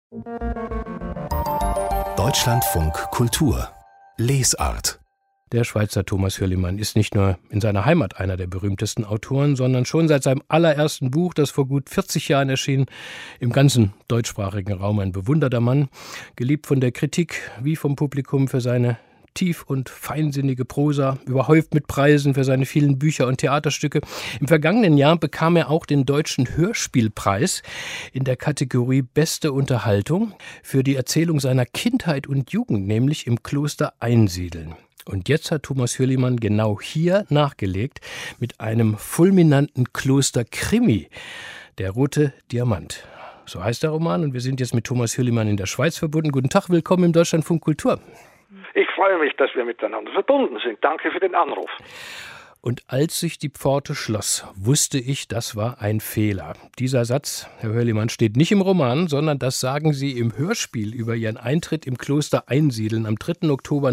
Deutschlandfunk Kultur Lesart. Der Schweizer Thomas Hürlimann ist nicht nur in seiner Heimat einer der berühmtesten Autoren, sondern schon seit seinem allerersten Buch, das vor gut 40 Jahren erschien, im ganzen deutschsprachigen Raum ein bewunderter Mann, geliebt von der Kritik wie vom Publikum für seine tief und feinsinnige Prosa, überhäuft mit Preisen für seine vielen Bücher und Theaterstücke. Im vergangenen Jahr bekam er auch den Deutschen Hörspielpreis in der Kategorie Beste Unterhaltung für die Erzählung seiner Kindheit und Jugend, nämlich im Kloster Einsiedeln. Und jetzt hat Thomas Hürlimann genau hier nachgelegt mit einem fulminanten Klosterkrimi, Der rote Diamant. So heißt der Roman und wir sind jetzt mit Thomas Hürlimann in der Schweiz verbunden. Guten Tag, willkommen im Deutschlandfunk Kultur. Ich freue mich, dass wir miteinander verbunden sind. Danke für den Anruf. Und als sich die Pforte schloss, wusste ich, das war ein Fehler. Dieser Satz, Herr Hürlimann, steht nicht im Roman, sondern das sagen Sie im Hörspiel über Ihren Eintritt im Kloster Einsiedeln. Am 3. Oktober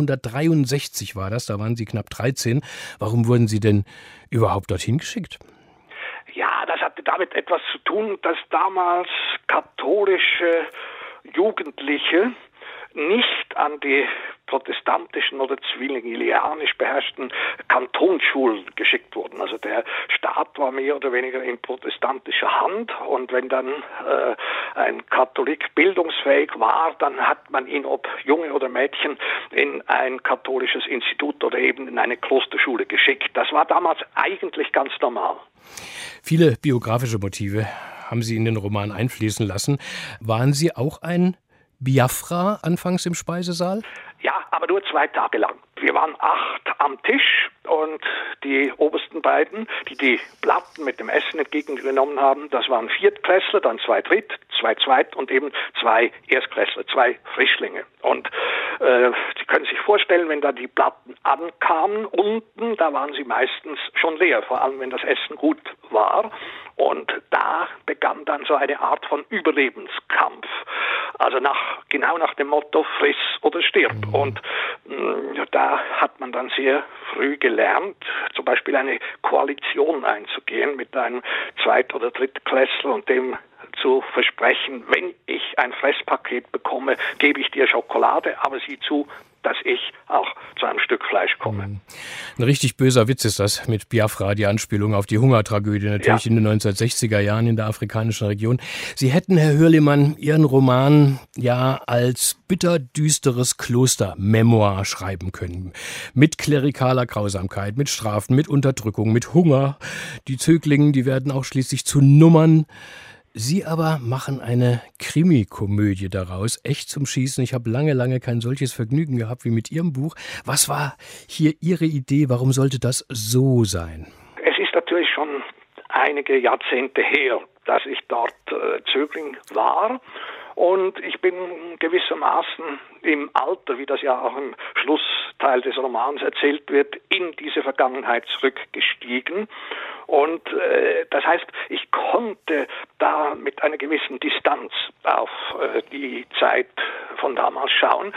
1963 war das, da waren Sie knapp 13. Warum wurden Sie denn überhaupt dorthin geschickt? Ja, das hatte damit etwas zu tun, dass damals katholische Jugendliche nicht an die protestantischen oder zwillingianisch beherrschten Kantonsschulen geschickt wurden. Also der Staat war mehr oder weniger in protestantischer Hand und wenn dann ein Katholik bildungsfähig war, dann hat man ihn, ob Junge oder Mädchen, in ein katholisches Institut oder eben in eine Klosterschule geschickt. Das war damals eigentlich ganz normal. Viele biografische Motive haben Sie in den Roman einfließen lassen. Waren Sie auch ein Biafra anfangs im Speisesaal? Ja, aber nur 2 Tage lang. Wir waren 8 am Tisch und die obersten beiden, die die Platten mit dem Essen entgegengenommen haben, das waren Viertklässler, dann 2 Dritt, 2 Zweit und eben 2 Erstklässler, 2 Frischlinge. Und Sie können sich vorstellen, wenn da die Platten ankamen unten, da waren sie meistens schon leer, vor allem wenn das Essen gut war. Und da begann dann so eine Art von Überlebenskampf. Also genau nach dem Motto friss oder stirb. Und da hat man dann sehr früh gelernt, zum Beispiel eine Koalition einzugehen mit einem Zweit- oder Drittklässler und dem zu versprechen, wenn ich ein Fresspaket bekomme, gebe ich dir Schokolade, aber sieh zu, dass ich auch zu einem Stück Fleisch komme. Ein richtig böser Witz ist das mit Biafra, die Anspielung auf die Hungertragödie natürlich in den 1960er Jahren in der afrikanischen Region. Sie hätten, Herr Hürlimann, Ihren Roman ja als bitterdüsteres Klostermemoir schreiben können. Mit klerikaler Grausamkeit, mit Strafen, mit Unterdrückung, mit Hunger. Die Zöglinge, die werden auch schließlich zu Nummern. Sie aber machen eine Krimikomödie daraus, echt zum Schießen. Ich habe lange kein solches Vergnügen gehabt wie mit Ihrem Buch. Was war hier Ihre Idee? Warum sollte das so sein? Es ist natürlich schon einige Jahrzehnte her, dass ich dort Zögling war. Und ich bin gewissermaßen im Alter, wie das ja auch im Schlussteil des Romans erzählt wird, in diese Vergangenheit zurückgestiegen. Und das heißt, ich konnte da mit einer gewissen Distanz auf die Zeit von damals schauen.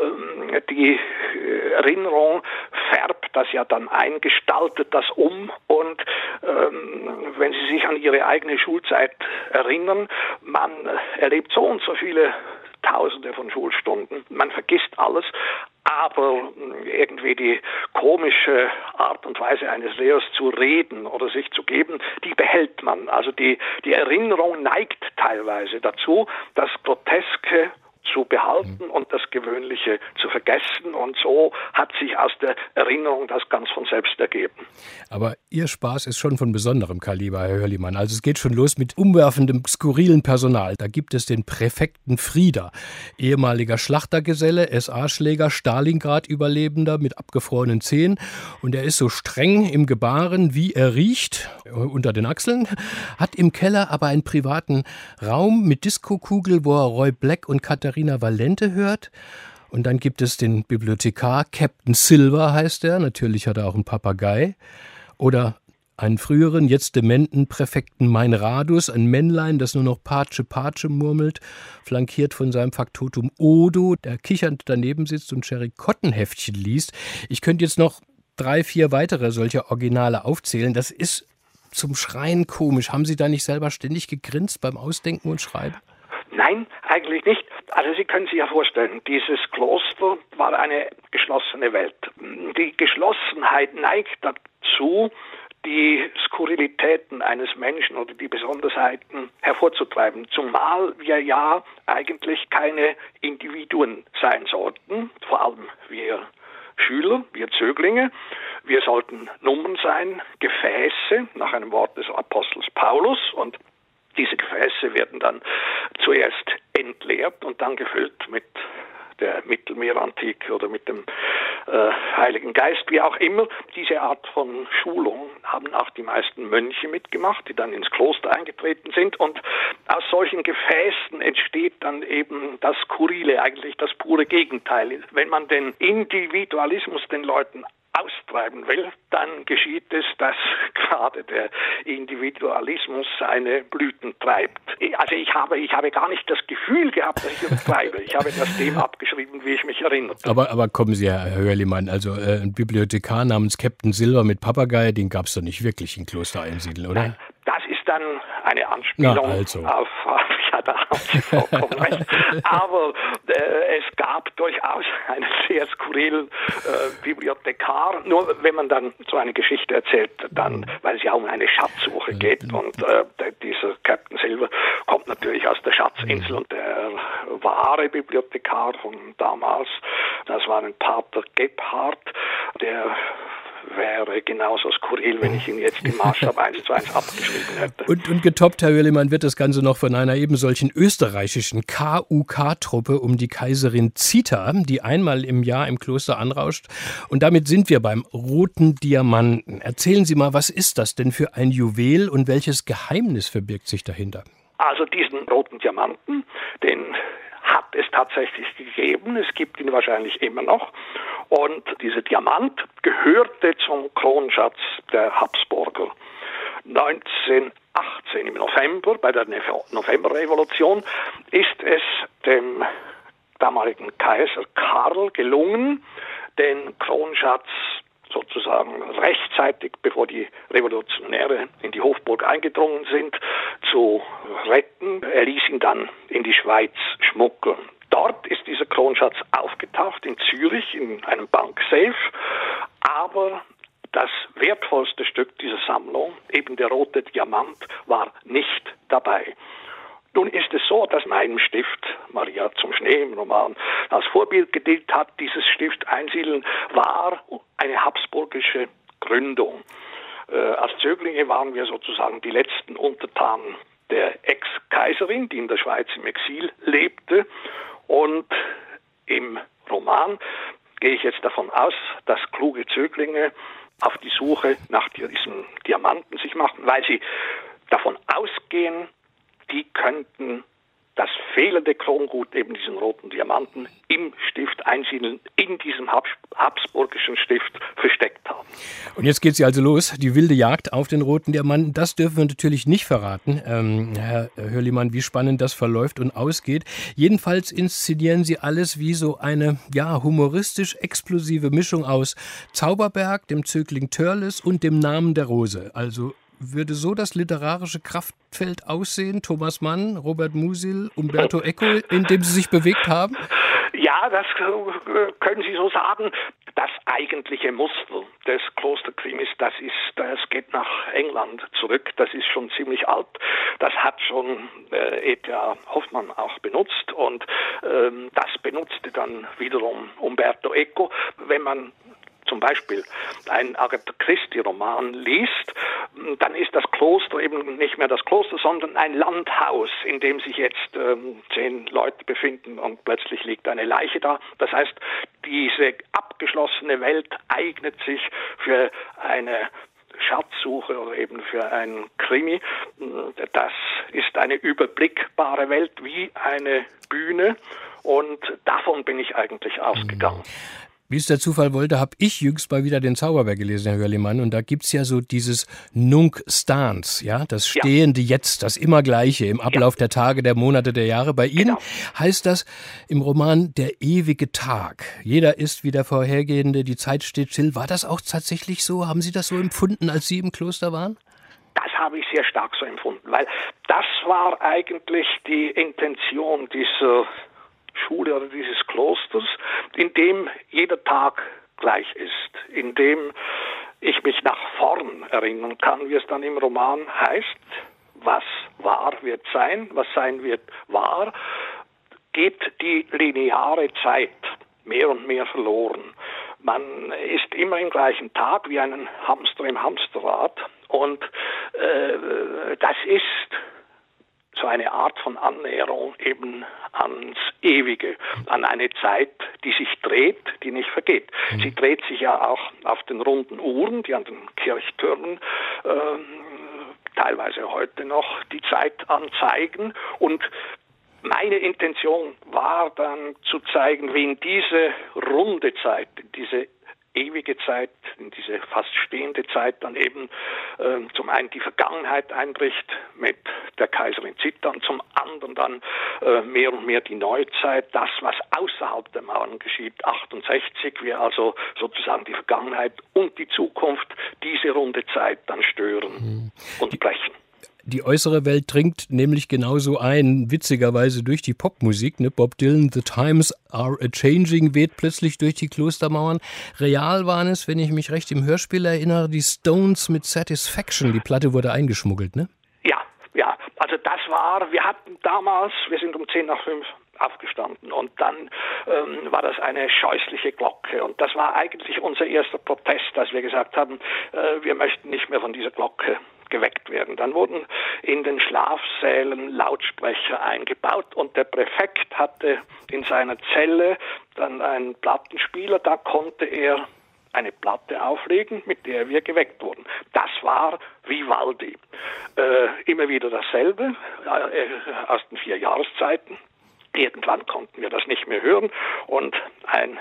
Die Erinnerung färbt das ja dann ein, gestaltet das um. Und wenn Sie sich an Ihre eigene Schulzeit erinnern, man erlebt so und so viele Tausende von Schulstunden. Man vergisst alles, aber irgendwie die komische Art und Weise eines Lehrers zu reden oder sich zu geben, die behält man. Also die Erinnerung neigt teilweise dazu, das Groteske zu behalten und das Gewöhnliche zu vergessen. Und so hat sich aus der Erinnerung das ganz von selbst ergeben. Aber Ihr Spaß ist schon von besonderem Kaliber, Herr Hürlimann. Also es geht schon los mit umwerfendem, skurrilen Personal. Da gibt es den Präfekten Frieder, ehemaliger Schlachtergeselle, SA-Schläger, Stalingrad-Überlebender mit abgefrorenen Zähnen. Und er ist so streng im Gebaren, wie er riecht, unter den Achseln, hat im Keller aber einen privaten Raum mit Diskokugel, wo er Roy Black und Katharina Valente hört. Und dann gibt es den Bibliothekar, Captain Silver heißt er, natürlich hat er auch einen Papagei. Oder einen früheren, jetzt dementen Präfekten Meinradus, ein Männlein, das nur noch Patsche, Patsche murmelt, flankiert von seinem Faktotum Odo, der kichernd daneben sitzt und Sherry Cotton-Heftchen liest. Ich könnte jetzt noch 3, 4 weitere solcher Originale aufzählen. Das ist zum Schreien komisch. Haben Sie da nicht selber ständig gegrinst beim Ausdenken und Schreiben? Nein, eigentlich nicht. Also Sie können sich ja vorstellen, dieses Kloster war eine geschlossene Welt. Die Geschlossenheit neigt dazu, die Skurrilitäten eines Menschen oder die Besonderheiten hervorzutreiben, zumal wir ja eigentlich keine Individuen sein sollten, vor allem wir Schüler, wir Zöglinge. Wir sollten Nummern sein, Gefäße, nach einem Wort des Apostels Paulus, und diese Gefäße werden dann zuerst entleert und dann gefüllt mit der Mittelmeerantike oder mit dem Heiligen Geist, wie auch immer. Diese Art von Schulung haben auch die meisten Mönche mitgemacht, die dann ins Kloster eingetreten sind. Und aus solchen Gefäßen entsteht dann eben das Skurrile, eigentlich das pure Gegenteil. Wenn man den Individualismus den Leuten austreiben will, dann geschieht es, dass gerade der Individualismus seine Blüten treibt. Also ich habe gar nicht das Gefühl gehabt, dass ich übertreibe. Ich habe das dem abgeschrieben, wie ich mich erinnere. Aber kommen Sie, Herr Hörlimann, also ein Bibliothekar namens Captain Silver mit Papagei, den gab es doch nicht wirklich in Kloster Einsiedeln, oder? Nein, das ist dann eine Anspielung auf ja, da haben Sie vollkommen recht. Aber es gab durchaus einen sehr skurrilen Bibliothekar. Nur wenn man dann so eine Geschichte erzählt, dann, weil es ja um eine Schatzsuche geht, und dieser Captain Silver kommt natürlich aus der Schatzinsel, und der wahre Bibliothekar von damals, das war ein Pater Gebhardt, der wäre genauso skurril, wenn ich ihn jetzt im Maßstab 1:1 abgeschrieben hätte. Und getoppt, Herr Hörlimann, wird das Ganze noch von einer eben solchen österreichischen KUK-Truppe um die Kaiserin Zita, die einmal im Jahr im Kloster anrauscht. Und damit sind wir beim Roten Diamanten. Erzählen Sie mal, was ist das denn für ein Juwel und welches Geheimnis verbirgt sich dahinter? Also diesen Roten Diamanten, den hat es tatsächlich gegeben. Es gibt ihn wahrscheinlich immer noch. Und dieser Diamant gehörte zum Kronschatz der Habsburger. 1918 im November, bei der Novemberrevolution, ist es dem damaligen Kaiser Karl gelungen, den Kronschatz sozusagen rechtzeitig, bevor die Revolutionäre in die Hofburg eingedrungen sind, zu retten. Er ließ ihn dann in die Schweiz schmuggeln. Dort ist dieser Kronschatz aufgetaucht, in Zürich, in einem Banksafe. Aber das wertvollste Stück dieser Sammlung, eben der rote Diamant, war nicht dabei. Nun ist es so, dass mein Stift, Maria zum Schnee im Roman, als Vorbild gedient hat. Dieses Stift Einsiedeln war eine habsburgische Gründung. Als Zöglinge waren wir sozusagen die letzten Untertanen der Ex-Kaiserin, die in der Schweiz im Exil lebte. Und im Roman gehe ich jetzt davon aus, dass kluge Zöglinge auf die Suche nach diesem Diamanten sich machen, weil sie davon ausgehen, die könnten das fehlende Krongut, eben diesen roten Diamanten, im Stift Einsiedeln, in diesem habsburgischen Stift versteckt haben. Und jetzt geht sie also los, die wilde Jagd auf den roten Diamanten. Das dürfen wir natürlich nicht verraten, Herr Hörlimann, wie spannend das verläuft und ausgeht. Jedenfalls inszenieren Sie alles wie so eine humoristisch explosive Mischung aus Zauberberg, dem Zögling Törles und dem Namen der Rose. Also würde so das literarische Kraftfeld aussehen? Thomas Mann, Robert Musil, Umberto Eco, in dem Sie sich bewegt haben? Ja, das können Sie so sagen. Das eigentliche Muster des Klosterkrimis, das geht nach England zurück. Das ist schon ziemlich alt. Das hat schon E.T.A. Hoffmann auch benutzt, und das benutzte dann wiederum Umberto Eco. Wenn man zum Beispiel einen Agatha Christie-Roman liest, dann ist das Kloster eben nicht mehr das Kloster, sondern ein Landhaus, in dem sich jetzt 10 Leute befinden, und plötzlich liegt eine Leiche da. Das heißt, diese abgeschlossene Welt eignet sich für eine Schatzsuche oder eben für einen Krimi. Das ist eine überblickbare Welt wie eine Bühne, und davon bin ich eigentlich ausgegangen. Wie es der Zufall wollte, habe ich jüngst mal wieder den Zauberberg gelesen, Herr Hörlimann. Und da gibt es ja so dieses Nunc stans, ja, das stehende Jetzt, das Immergleiche im Ablauf der Tage, der Monate, der Jahre. Bei Ihnen heißt das im Roman der ewige Tag. Jeder ist wie der vorhergehende, die Zeit steht still. War das auch tatsächlich so? Haben Sie das so empfunden, als Sie im Kloster waren? Das habe ich sehr stark so empfunden, weil das war eigentlich die Intention dieser Schule oder dieses Klosters, in dem jeder Tag gleich ist, in dem ich mich nach vorn erinnern kann, wie es dann im Roman heißt, was wahr wird sein, was sein wird wahr, geht die lineare Zeit mehr und mehr verloren. Man ist immer im gleichen Tag wie ein Hamster im Hamsterrad und das ist so eine Art von Annäherung eben ans Ewige, an eine Zeit, die sich dreht, die nicht vergeht. Sie dreht sich ja auch auf den runden Uhren, die an den Kirchtürmen teilweise heute noch die Zeit anzeigen. Und meine Intention war dann zu zeigen, wie in diese runde Zeit, in diese ewige Zeit, in diese fast stehende Zeit dann eben zum einen die Vergangenheit einbricht mit der Kaiserin Zita und zum anderen dann mehr und mehr die Neuzeit, das, was außerhalb der Mauern geschieht, 68, wir also sozusagen die Vergangenheit und die Zukunft, diese runde Zeit dann stören und brechen. Die äußere Welt dringt nämlich genauso ein, witzigerweise durch die Popmusik. Ne? Bob Dylan, The Times Are A-Changing, weht plötzlich durch die Klostermauern. Real waren es, wenn ich mich recht im Hörspiel erinnere, die Stones mit Satisfaction. Die Platte wurde eingeschmuggelt, ne? Ja, also das war, wir hatten damals, wir sind um 5:10 aufgestanden und dann war das eine scheußliche Glocke und das war eigentlich unser erster Protest, als wir gesagt haben, wir möchten nicht mehr von dieser Glocke geweckt werden. Dann wurden in den Schlafsälen Lautsprecher eingebaut und der Präfekt hatte in seiner Zelle dann einen Plattenspieler, da konnte er eine Platte auflegen, mit der wir geweckt wurden. Das war Vivaldi. Immer wieder dasselbe, aus den 4 Jahreszeiten. Irgendwann konnten wir das nicht mehr hören und ein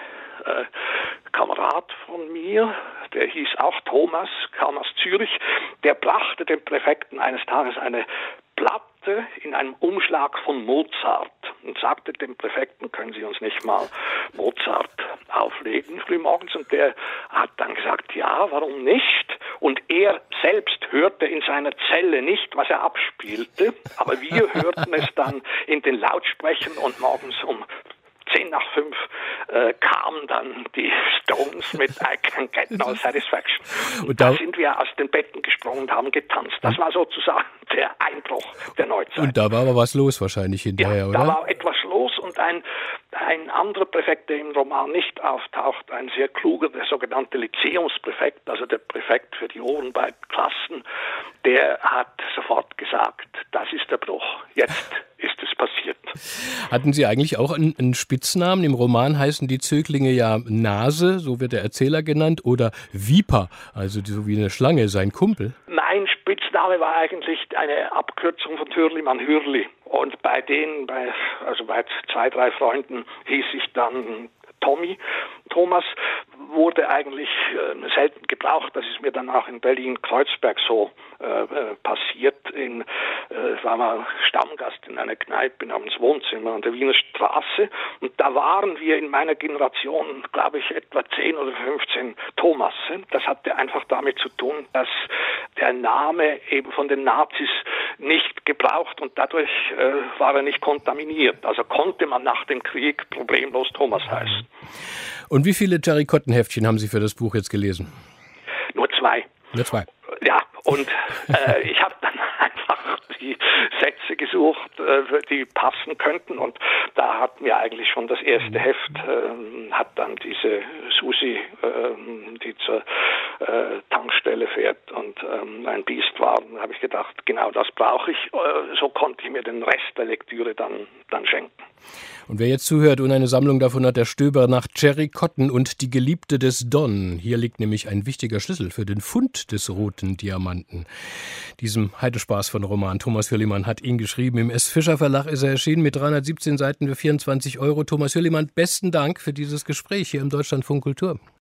Kamerad von mir, der hieß auch Thomas, kam aus Zürich, der brachte dem Präfekten eines Tages eine Platte in einem Umschlag von Mozart und sagte dem Präfekten, können Sie uns nicht mal Mozart auflegen frühmorgens? Und der hat dann gesagt, ja, warum nicht? Und er selbst hörte in seiner Zelle nicht, was er abspielte, aber wir hörten es dann in den Lautsprechern und morgens um 5:10 kamen dann die Stones mit I Can Get No Satisfaction. Und da sind wir aus den Betten gesprungen und haben getanzt. Das war sozusagen der Einbruch der Neuzeit. Und da war aber was los wahrscheinlich hinterher, oder? Da war etwas los und ein anderer Präfekt, der im Roman nicht auftaucht, ein sehr kluger, der sogenannte Lyzeumspräfekt, also der Präfekt für die oberen beiden Klassen, der hat sofort gesagt, das ist der Bruch, jetzt ist es passiert. Hatten Sie eigentlich auch einen Spitznamen? Im Roman heißen die Zöglinge ja Nase, so wird der Erzähler genannt, oder Viper, also so wie eine Schlange, sein Kumpel. Mein Spitzname war eigentlich eine Abkürzung von Hürlimann Hürli. Und bei 2, 3 Freunden hieß ich dann Tommy. Thomas wurde eigentlich selten gebraucht. Das ist mir dann auch in Berlin-Kreuzberg so passiert. War mal Stammgast in einer Kneipe namens Wohnzimmer an der Wiener Straße. Und da waren wir in meiner Generation, glaube ich, etwa 10 oder 15 Thomasse. Das hatte einfach damit zu tun, dass der Name eben von den Nazis nicht gebraucht und dadurch war er nicht kontaminiert. Also konnte man nach dem Krieg problemlos Thomas heißen. Und wie viele Terrikottenheftchen haben Sie für das Buch jetzt gelesen? Nur 2. Nur 2? Ja, und ich habe dann einfach die Sätze gesucht, die passen könnten und da hat mir eigentlich schon das erste Heft, hat dann diese Susi, die zur Tankstelle fährt und ein Biest war, und habe ich gedacht, genau das brauche ich, so konnte ich mir den Rest der Lektüre dann schenken. Und wer jetzt zuhört und eine Sammlung davon hat, der Stöber nach Cherry Cotton und die Geliebte des Don. Hier liegt nämlich ein wichtiger Schlüssel für den Fund des roten Diamanten. Diesem Heidespaß von Roman. Thomas Hürlimann hat ihn geschrieben. Im S. Fischer Verlag ist er erschienen mit 317 Seiten für 24 €. Thomas Hürlimann, besten Dank für dieses Gespräch hier im Deutschlandfunk Kultur.